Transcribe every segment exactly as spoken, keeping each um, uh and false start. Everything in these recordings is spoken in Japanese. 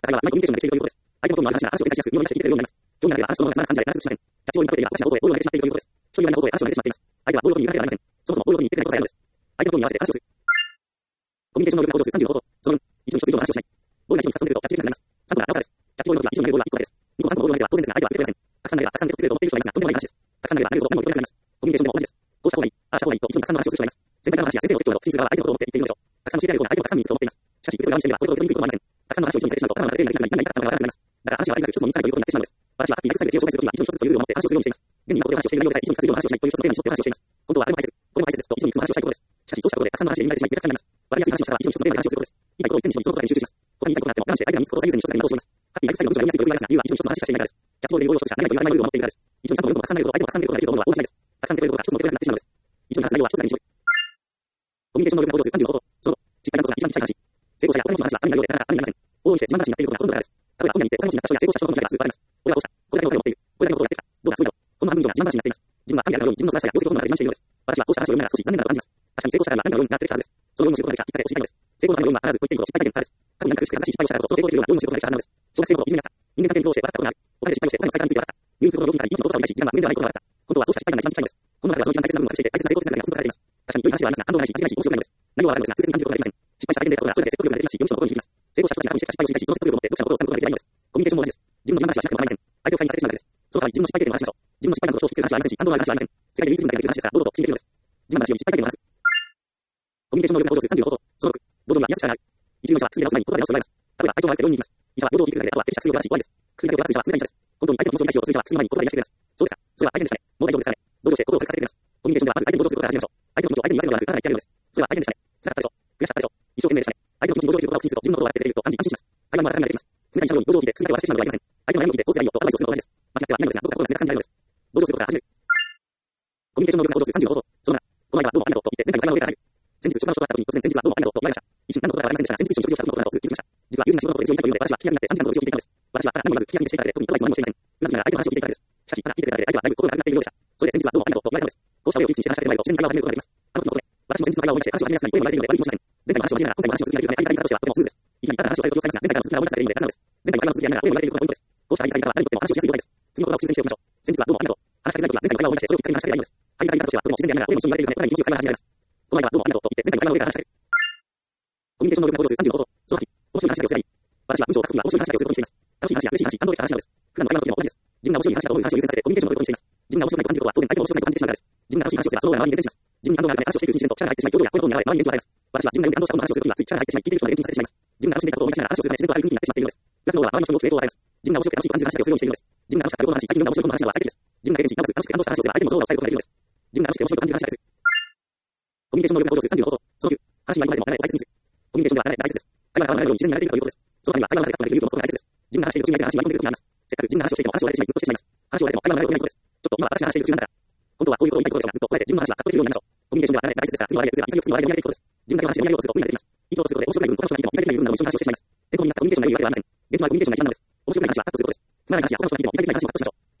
会話は、コミュニケーションができているということです。相手のことのある話が話を展開しやすく、物に対して聞いているようになります。興味があれば話そのままつながる感じで話をしません。キャッチボールに例えば、私が応援を投げてしまっているということです。一人言われたことで話を投げてしまっています。相手は応用に言われてはいけません。そもそも応用に言ってくれないことがあるのです。相手のことに合わせて話をする。コミュニケーション能力が向上するさんじゅうご法。そのいち、一人一つ以上の話をしない。ボールがいちにふたつ飛んでくるとキャッチできなくなります。さんこが誤差です。キャッチボールの時にいちを投げるボールはいっこだけです。にこ、さんこのボールを投げれば当然ですが相手は受け取れません。たくさん投げればたくさん受け取れると思っている人がいますが、とんでもない話です。たくさん投げれば投げるほど何も受け取れなくなります。コミュニケーションでも同じです。こうした方がいい、ああした方がいいといちにたくさんの話をする人がいます。先輩からの話や先生の説教など、真実側は相手のことを思って言っているのでしょう。たくさん教えてあげる方が相手をたくさん見つと思っています。しかし、受け取る側にしてみればこれほど受け取りにくいことはありません。たくさんの話を一度にされてしまうと頭の中で整理ができなくなり、何々か頭が悪くなります。だから話はありがく一つのミサイルということになってしまうのです。私はハッピーなエクサイルで気を紹介するときは一度に一つというルールを持って話をするようにしています。現に今ここで話をしている内容でさえ一度に二つ以上の話をしないという一つのテーマに絞って話をしています。本当はあれも大切、これも大切ですと一度にいつも話をしたいことです。しかし、そうしたことでたくさんの話でみんなでしまいめちゃくちゃになります。わかりやすい話をしたら一度に一つのテーマで話をすることです。言いたいことを言ってみそのことだけに集中します。他に言いたいことがあっても我慢して相手が見つくことを最優先に一つだけに戻します。ハッピーなエクサイルの文章が読みやすいというぐらいですが、理由は一度に一つの話しかしていないからです。キャッチボールで要領を一つしか何かと言われないルールを持っているからです。一度にちゃんと読むことがたくさん投げること、相手もたくさん投げることができると思うのは大間違いです。たくさん投げることが一つの受け取れなくなってしまうのです。一度に話す内容は一つだけに絞る。コミュニケーション能力が向上するさんじゅうご法。その失敗なことが一番小さい話。成功者やお金持ちの話は神のようでなかなか神になりません。往々にして自慢話になっていることがほとんどのからです。例えば本屋に行ってお金持ちになった人や成功した人の問題が数多くあります。俺はこうした。これだけのお金を持っている。これだけのことをやってきた。どうだ、そうだろう。この半分以上が自慢話になっています。自分は神であるように自分の素晴らしさや業績をどんどん自慢しているのです。私はこうした話を読みながら少し残念なことを感じます。確かに成功者が神のようになってきたはずです。そのようにすることができた一回を知りたいのです。成功のためのようには必ずと言っていることを失敗体験のです。過去に何か苦しくて正しい失敗をしたからこそ成功できるようなようにすることができたはずなのです。小学生の頃いじめになった。人間関係に苦労して笑ったことがある。お金で失敗をしてお金の再開について笑った。入院することの浪費から命のことを言いたいし、時間が無限ではないことが笑った。本当はそうした失敗が一番小さいのです。この中ではその一番大切な部分がしていて、大切な成功哲学が本当に書かれています。確かに良い話はありますが、感動がないし、間違いないし、面白くないのです。何もわからないのですが、通説に感じることができません。失敗した体験で得たことがそれで説得力が出てきますし、読む人の心に響きます。成功した人たちが過去にしてきた失敗を知りたいし、その説得力を持って読者の心をつかむことができないのです。コミュニケーションも同じです。自分の自慢話はしなくても構いません。相手を介にさせてしまうだけです。その代わり自分の失敗経験を話しましょう。自分の失敗談と重複する話はありませんし、感動のある話はありません。世界で唯一無二ができる話ですが、堂々と口にできるのです。自慢話より失敗経験を話す。コミュニケーション能力が向上するさんじゅうご法。そのろく、堂々には見やすくなる。一流の人は薬で治す前に言葉で治すと言われます。例えば、相手を相手を病院に行きます。医者は平等を聞いてくれて、あとは適した薬を出し終わりです。薬だけを出す医者は冷たい医者です。本当に相手の気持ちを理解しようとする医者は薬の前に言葉で癒してくれます。そうですか。それは相手でしたね。もう大丈夫ですかね。同情して心を軽くさせてくれます。コミュニケーションではまず相手に同情することから始めましょう。相手の気持ちを相手に言わせるのではなく、体が言ってやるのです。それは相手でしたね。辛かったでしょ。悔しかったでしょ。一生懸命でしたね。相手の気持ちに同情できることを口にすると、自分のことを笑ってくれると感じ安心します。会話も頭が出てきます。冷たい医者のように同情を聞いて、薬だけを渡してしまうのではありません。相手の悩みを聞いて、こうすればいいよとアドバイスをするのと同じです。間違ってはいないのですが、どこか心が冷たく感じられるのです。同情することから始める。コミュニケーション能力が向上するさんじゅうご法。そのな、この前はどうもありがとうと言って、前回の会話の上で話せる。先日職場の人と会った時に突然先日はどうもありがとうと言われました。一瞬何のことかわかりませんでしたが、先日一緒に食事をした時のことなのとすぐ気づきました。実は友人が仕事のことで一緒にいたというので、私は気になってさんじかんほど愚痴を聞いていたのです。私はただ何も言わず気になってしていただけで特にアドバイスも何もしていません。なぜなら相手の話を聞いていたからです。しかし、ただ聞いてくれただけで相手はだいぶ心が軽くなっているようでした。それで先日はどうもありがとうと言われたのです。こうした上をきちんとして話しかけてもらえると自然に会話を始めることができます。あの時のことで、私も先日の会話を思い出して話を始めやすくなり、声も慣れているので悪い気もしません。前回の話を交えながら今回も話を続けられるため、相手の言い方としてはとてもスムーズです。いきなりただ話をされると気を使いますが、前回の続きが思い出されているので簡単なのです。前回の会話の続きやりながら声も慣れていることがポイントです。こうした相手の言い方は誰にとっても話をしやすい状態です。次の言葉を口にしておきましょう。先日はどうもありがとう。話しかけづらいことが前回の会話を思い出して、それをきっかけに話しかければいいのです。相手の言い方としてはとても自然でやりながら声も一緒に言われているため、かなり気持ちよく会話が始められます。この前はどうもありがとうと言って前回の会話の上で話しかける。コミュニケーション能力が向上するさんじゅうご法。そのはち、面白い話しかけをすればいい。私は文章を書くときは面白い話しかけをすることにしています。楽しい話や嬉しい話、感動的な話などです。普段の会話の時でも同じです。自分が面白い話だと思う話を優先させてコミュニケーション能力をしています。自分が面白くないと感じることは当然相手も面白くないと感じてしまうからです。自分が楽しい話をすればその方が周りに伝染します。自分に感動があるため話をしていくうちに自然と力が入ってしまい、表情や声のトーンに現れ周りに影響が与えます。私は自分がより感動したことの話をするときはつい力が入ってしまい、聞いている人が連携されてしまいます。自分が楽しんでいたことを思い出しながら話をするため自然とああいう風になってしまっているのです。プラスの方は周りの人に大きく影響を与えます。自分が面白くて楽しいと感じる話しかけをするようにしているのです。自分が楽しかった旅行の話、最近読んだ面白い本の話などは最適です。自分が経験し、なおかつ楽しくて感動した話をすれば相手もその方が抑えることができるのです。自分が楽しくて面白く感じる話しかけする。コミュニケーション能力が向上するさんじゅうご法。そのきゅう、話には今でもわからないことを大切にする。コミュニケーションでは話さないが大切です。会話が合わないように自然に慣れているということです。その他には会話の中で書くことができる勇気を持つことが大切です。自分が話している途中に相手の話に割り込んでくることがあります。せっかく自分が話をしていても話を割れてしまい、ぐっとしてしまいます。話を割れても会話の内容がないことです。ちょっと今私が話している途中なんだから。本当はこういうことを言いたいことでしょうが、ぐっとこらえて自分の話はかっこいいようになりましょう。コミュニケーションでは話さないが大切ですが、次の割りで、次の割りで、次の割りで、次の割りで、自分だけの話でやりようとすると無理が出てきます。意図をすることで面白くない分、他の人が聞いても意外とない部分など一緒に話をしてしまいます。天候になったコミュニケーションがいいわけではありません。現状はコミュニケーションが一番なのです。面白くない話はカットすることです。つまらない話や他の人が聞いても意外とない話はカットしましょう。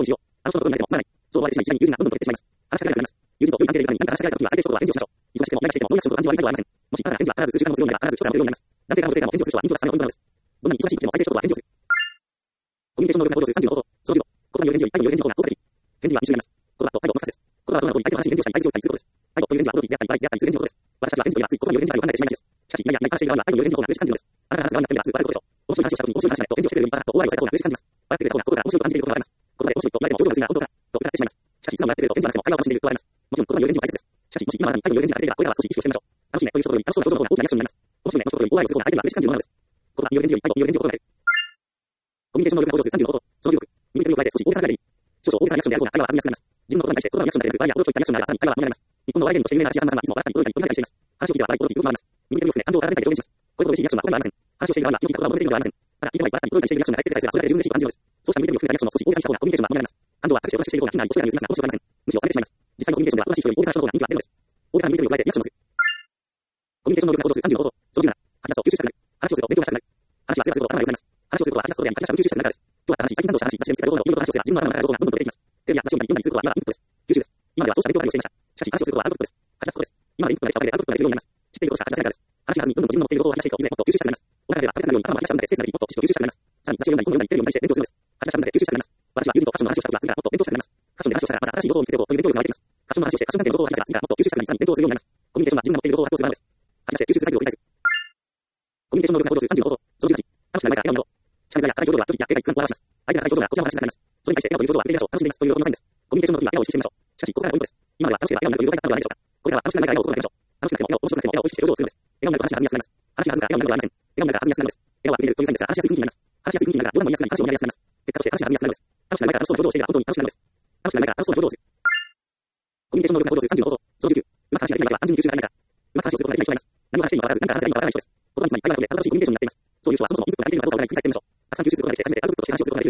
にしよう。あの人のことになってもすまない。そう思われてしまい、次第に友人がどんどん減ってしまいます。話しかけられなくなります。友人と良い関係でいるのに、何か話しかけられた時は、最低衝動は返事をしましょう。忙しくても、何がしていても、どんな仕事と感じ悪いことはありません。もし、あなたが返事は必ず数週間もするようなら、必ず長男をするようになります。男性から女性からも返事をする人は、インプラスさんのポイントなのです。どんなに忙しい時でも最低衝動は返事をする。コミュニケーション能力が向上するさんじゅうの方法。そのじゅうご。言葉による返事より、態度による返事の方が効果的。返事はに種類あります。言葉と態度のふたつです。言葉はその名の通り、相手の話に返事をしたり、相手状態にすることです。態度という返事は、驚きであったり、笑いであったりする返事のことです。私たちは返事といえば、つい言葉による返事だと考えてしまいがちです。しかし、いやいや、いや、話している側には態度による返事の方が嬉しく感じるのです。あなたが話す側になってみれば、すぐ笑うことでしょう。面白い話をした時に、面白い話だねと返事をしてくれるようになったら、と大笑いをされた方が嬉しく感じます。笑ってくれた方が、心から面白いと感じていることがあります。言葉で面白いと言われても、冗談が過ぎが本当かと疑ってしまいます。しかし、実は笑ってくれると返事がなくても、会話を楽しんでいるとあります。もちろん、言葉による返事も大切です。しかし、もし今あなたに態度による返事が出ていれば、これらは少し意識をしてみましょう。楽しいねという一言に、楽しそうな表情の方が大きなリアクションになります。面白いねという一言に大笑いをする方が相手が嬉しく感じるものなのです。言葉による返事より態度による返事を心がける。コミュニケーション能力が向上するさんじゅうの方法。そのじゅうろく。見るに加えて少し大げさながらでいい。少々大げさなリアクションである方が会話は弾みやすくなります。自分のことに対して言葉のリアクションである場合や、驚いたリアクションであれば、さらに会話は弾みになります。日本のお笑い芸人として有名な話屋さんさんはいつも笑ったり驚いたり飛び出したりしています。話を聞いては笑い、驚き、よく回ります。見るに含め感情を体全体で表現します。これほど嬉しいリアクションは他にはありません。話をしている側には気の利いた言葉を述べているのではありません。ただ、聞いては笑ったり、驚いたりしているリアクションが相手でさえすらそれだけで十分嬉しいと感じるのです。そうした見るに含めたリアクションの少し大げさにしたリアクションは、話をしている方が気になり少し笑ってしまいます。感情は拍手をしている方が気になり、面白い話になります。むしろ冷めてしまいます。実際のコミュニケーションでは、詳しい人より大げさな人の方が人気が出るのです。大げさに見ているのに加えてリアクションをする。コミュニケーション能力が向上するさんじゅうの方法。そのじゅうなな。吐き出すと吸収したくなる。話をすると勉強がしたくなる。話はすぐすぐと頭が良くなります。話をすることは吐き出すことであり、吐き出した分吸収したくなるからです。今日は話、最近何度した話、雑誌で見つけた動画を読むと話をすれば、自分の頭の中から情報がどんどん出てきます。テレビや雑誌を見たり読んだりすることは今はインプットです。吸収です。今まではそうした勉強だけをしていました。しかし話をすることはアウトプットです。吐き出すことです。今までインプットだけしたわけでアウトプットができるようになります。知っていることしか吐き出せないからです。話し合わずにどんどん自分の持っている情報を吐き出していくと、以前もっと吸収したくなります。お腹では食べたくなるように頭を吐き出したので、ステージになり、もっと知識を吸収したくなります。さらに雑誌を読んだり本を読んだりテレビを見たりして勉強するのです。吐き出したので吸収したくなります。私は友人とファッションの話をしたことが次からもっと勉強したくなります。ファッションで話をしたらまた新しい情報を見つけておこうという勉強力が湧いてきます。ファッションの話をしてファッション関係の情報を吐き出せば次からもっと吸収したくなり、さらに勉強するようになります。コミュニケーションは自分が持っている情報を発表する場です。吐き出して吸収する作業を繰り返す。コミュニケーション能力が向上するさんじゅうの方法。そのじゅうはち。楽しくなる前から笑顔になろう。近づや高い表情は時や警戒不安を表します。相手が高い表情がこちらも話したくなります。それに対して笑顔という表情は触れてみましょう。楽しんでいますという喜びのサインです。コミュニケーションの時は笑顔を意識してみましょう。しかし、ここからがポイントです。今までは楽しくて笑顔になるという状態だったのではないでしょうか。これからは楽しくなる前から笑顔を心がけましょう。楽しくなくても笑顔、面白くなくても笑顔を意識して表情をするのです。笑顔になると話が弾みやすくなります。話が弾むから笑顔になるのではありません。笑顔になるから弾みやすくなるのです。笑顔になるから弾みやすくなるのです。話しやすい雰囲気になります。話しやすい雰囲気になります。話しやすい雰囲気になります。話しやすい雰囲気になります。どんなにやすくなり、話しやすい雰囲気になります。結果として話が弾みやすくなるのです。楽しくなる前から楽しそうな表情をしていれば本当に楽しくなるのです。楽しくなる前から楽しそうな表情をする。コミュニケーション能力が向上するさんじゅうの方法。そのじゅうきゅう。うまく話ができない方は単純に吸収が足りないから。うまく話をすることができない人がいます。何を話しているのか分からず、何から話していいのか分からない人です。言葉につまり会話の上でたどたどしいコミュニケーションになっています。そういう人はそもそもインプットができるのかどうかを占い繰り返してみましょう。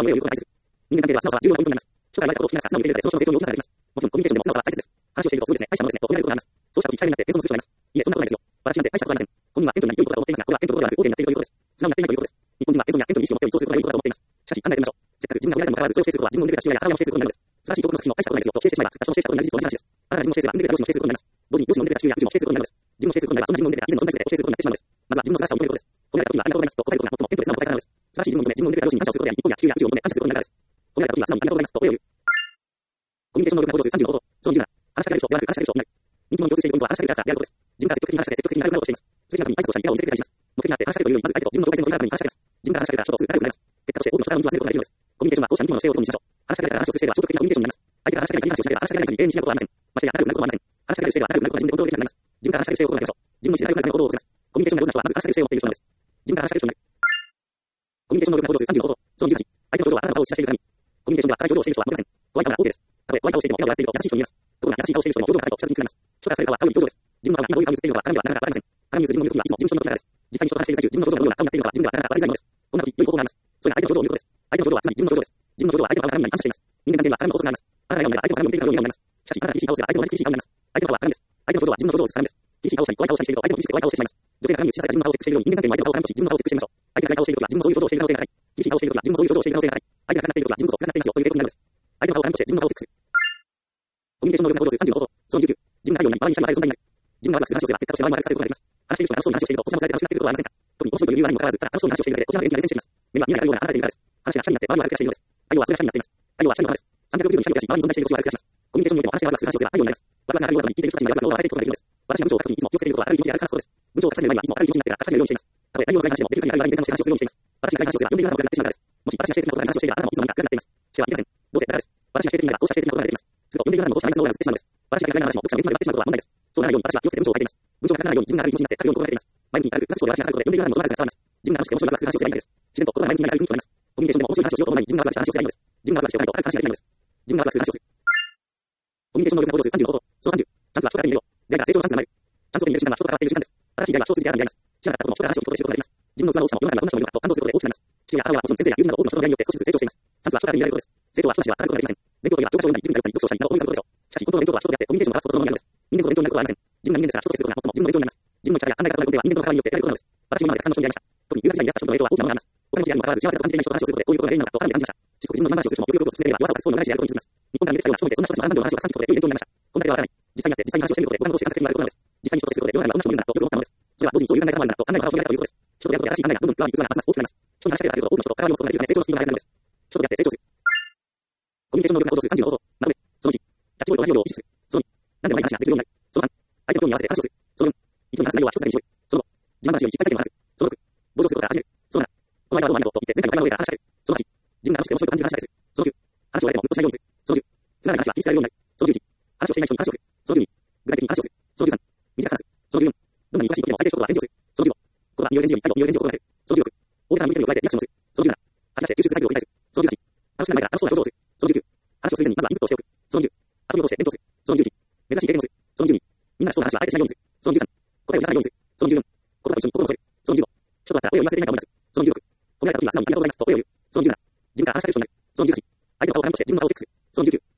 素直に理解する。人間関係では素直さは重要なポイントになります。初回はことを聞きながら素直に受け入れて、その人の成長に応じされています。もちろん、コミュニケーションでも素直さは大切です。話をしているとそうですね、大したものですね、と思われることがあります。そうした時、機会になって謙遜する人がいます。いえ、そんなことないですよ。私なんて大したことはありません。本人は謙虚になり良いことだと思っていますが、これは謙虚とではなく、横になっているということです。素直になっていないということです。日本人は謙遜や謙虚に意識を持って意図することが良いことだと思っています。しかし、考えてみましょう。せっかく自分が親でもかかわらず、強いを否定することは自分のレベルや父親や母親を否定することになるのです。素晴らしい教育の作品も大したことないですよと否定してしまえば、作った人の否定したことになる事実と同じ話です。あなたが自分を否定すれば、レベルや両親も否定することになります。同時に両親のレベルや父親や友人のレベルや友人も否定することになることになるのです。自分の否定することになることは自分のレベルや自分の存在自体を否定することになるのです。まずは自分の素晴らしさを認めることです。褒められた時にはありがとうございますと答えることが最も謙虚で素直な答え方なのです。素晴らしい自分を認め、自分のレベルや両親に感謝をすることであり、日本や地球や宇宙を認め感謝することになるからです。褒められた時には素直にありがとうございますとお礼を言う。コミュニケーション能力が向上するさんじゅうの方法。その理由が、話しかけられる人ではなく話しかける人になる。人気者に共通しているポイントは話しかけるからであることです。自分から積極的に話しかけ、積極的になることをしています。数字の中に挨拶をしたり、笑顔を見せてくれたりします。目的があって話しかけるというより、まず相手と自分の境界線を取り払うために話しかけます。自分から話しかけた人とすぐ仲良くなります。結果として多くの人から人気はせることができるのです。コミュニケーションは後者に生き物の姿勢を共にしましょう。話しかけられたら話をする姿勢では消極的なコミュニケーションになります。相手が話しかけない話をしなければ話しかけられない限り永遠に知らないことはありません。ましてや仲良くなることはありません。話しかける姿勢では仲良くなることは自分でコントロールできなくなります。自分から話しかける姿勢を心がけましょう。自分の意思で仲良くなる行動を起こせます。コミュニケーションが上手な人はまず話しかける姿勢を持っている人なのです。自分から話しかける人になる。コミュニケーション能力が向上するさんじゅうの方法。そのじゅうはち、相手の表情はあなたの顔を知らしているために。コミュニケーションでは硬い表情をしている人はモテません。怖い顔が OK です。たとえ怖い顔をしていても笑顔が笑っていると優しい人に見えます。ところが優しい顔をしている人の表情が硬いと親しみにくなります。人からされる顔は顔より表情です。自分の顔が今どういう顔に映っているのか鏡ではなかなかわかりません。鏡に映る自分の魅力にはいつも自分の人のことだからです。実際に人と話している最中、自分の表情のような顔になっているのが自分ではなかなかわかりづらいのです。こんな時、良い方法があります。それが相手の表情を見ることです。 相手の表情はつまり自分の表情です。自分の表情は相手の顔が鏡に反射しています。人間関係はあなたの想像する側面です。あなたが読めば相手の鏡を見ているかのようになります。しかし、あなたが厳しい顔をすれば相手も同じ厳しい顔になります。相手の顔は鏡です。相手の表情は自分の表情を映す鏡です。厳しい顔をしたり、怖い顔をしたりしていると相手も厳しくて怖い顔をしてしまいます。女性が鏡に映し出された自分の顔をチェックしているように、人間関係にも相手の顔を鏡とし自分の顔をチェックしてみましょう。相手が暗い顔をしているときは自分もそういう表情をしている可能性が高い。厳しい顔をしているときは自分もそういう表情をしている可能性が高い。相手が暗くなっているときは自分こそ暗くなっていますよという警告になるのです。相手の顔を鏡として自分の顔をチェックする。コミュニケーション能力が向上するさんじゅうの方法。そのじゅうきゅう。自分があるようになり、周りに人に会える存在になる。自分がワクワクする話をすれば、結果として周りもワクワクすることができます。話している人が楽しそうに話をしていると、こちらもされて楽しくなっていることはありませんか？特に面白いという理由は何もかかわらず、ただ楽しそうに話をしているだけで、こちらの演技が伝染しています。目には見えないようなあなたでいるからです。話が社になって、周りはワクワクしているのです。太陽はそれが社になっています。太陽は社の側です。さんびゃくろくじゅうに社に出し、周りに存在している星をワクワクします。コミュニケーションにおいても話がワクワクする話をすれば太陽になります。ワクワクがあるような聞いている人たちにワクワクを与えていくことができるのです。私が文章を書くときにいつも気をつけていることは明るい気持ちであるからそうです。文章を書く際にはいつも明るい気持ちになって書かれるようにしています。たとえ太陽が暗い話でも、できる限り明るい話で話をするようにしています。私が暗い話をすれば読んでいるようなことになってしまうからです。もし私が否定的なことに話をしているら、あなたもいつの間にか暗くなっています。してはいけません。どうせだからです。私が否定的なら、こうした否定的なことが出てきます。すると読んでいるようなもどうしたマイナスのオーラが映ってしまうのです。私が嫌いな話も読者の目にまでなってしまうことは問題です。そうならないように私は気をつけて文章を書いています。文章が書かないように自分が明るい気持ちになって書くように心がけています。前向きに明るく、詳しく詳しくで私が書くことで読んでいるようなものが伝わります。自分が楽しくて面白いワクワクする話をすればいいのです。自然と心が前向きになり明るい雰囲気となります。コミュニケーションでも面白い話をしようと思う前に自分がワクワクした話をすればいいのです。自分がワクワクしておかないと明るく話ができないのです。自分がワクワクする話をする。コミュニケーション能力が向上するさんじゅうの方法。そのさんじゅう。チャンスは人から見るよ。出会いが成長のチャンスになる。チャンスを手に入れる瞬間は人と関わっている瞬間です。新しい出会いは人を通じてあるのであります。知らなかったことも人から話を聞くことで知ることができます。自分の器の大きさも世の中にはどんな人もいるのかと感動することで大きくなります。父親や母はもちろん先生や友人など多くの人の出会いによって少しずつ成長しています。チャンスは人から見られることです。成長は人なしでは働くことができません。勉強といえば教科書を読んだり、塾に通ったり、読書をしたりなど多いことでしょう。しかし本当の勉強とは人と出会ってコミュニケーションを交わすことそのものなのです。人間と勉強になることはありません。自分が人間ですから人と接することが最も自分の勉強になります。自分の力や考え方の根底は人間との関わりによって得られることなのです。私も今までたくさんの人に出会いました。特に留学時代に出会った人との影響は大きなものがあります。他の人やにもかかわらず幸せと感じていない人と話をすることでこういうことが原因なのだと改めて感じました。しつこく自分の自慢話をする人もよくよくを進めれば弱さを隠そうの長いしやることに気づきます。日本から見てきたような人もいて、そんな人たちの学んでの話をたくさん聞くことで良い勉強になりました。こんな手はわからない。実際にやって実際に話をしてみることで他の同士が形になることなのです。実際に人と接することで世の中にはどんな人もいるんだとよく思ったのです。それは同時にそういう考え方もあるんだと考えることが広がるということです。人とやることで新しい考えがどんどん加わり器がますます大きくなります。人に話しかけられると多くの人と関わりを持つことができるため成長のスピードが速くなるのです。人とやって成長する。コミュニケーション能力が向上するさんじゅうの方法。なので、そのいち、キャッチボールと同じ要領を意識する。そのに、何でもない話ができるようになる。そのさん、相手の興味に合わせて話をする。そのよん、意図に話す内容は一つだけに絞る。そのご、自慢話をいっぱいだけでも話す。そのろく、同情することから始める。そのなな、この間はどうもありがとうと言って前回の頭の上から話しかける。そのはち、自分が楽しくて面白いと感じる話しかける。そのきゅう、話を相手もグッとしないようにする。そのじゅう、つまらない話は気にせられるようになる。そのじゅういち、話をしていない人に話を振る。そのじゅうに、具体的に話をする。そのじゅうさん、短く話す。そのじゅうよん、どんなに難しいことでも相手の一言は返事をする。そのじゅうご、これは匂い返事を言ったり匂い返事を心がける。そのじゅうろく、大げさな向きを加えてリアクションをする。そのじゅうなな、吐き出して吸収する作業を繰り返す。そのじゅうはち、楽しくない前から楽しそうな表情をする。そのじゅうきゅう、話をする前にまずはインプットをしておく。そのじゅう、遊びを通して勉強する。そのじゅういち、珍しい経験をする。そのじゅうに、みんながそうな話はあえてしないようにする。そのじゅうさん、答えを出さないようにする。そのじゅうよん、言葉と一緒に心を添える。そのじゅうご、人だったら声を言わせていないか思い出す。そのじゅうろく、褒められた時には素直にありがとうございますと声を言う。そのじゅうなな、自分から話しかける人になる。そのじゅうはち、相手の顔を鏡として自分の顔をチェックする。そのじゅうきゅう、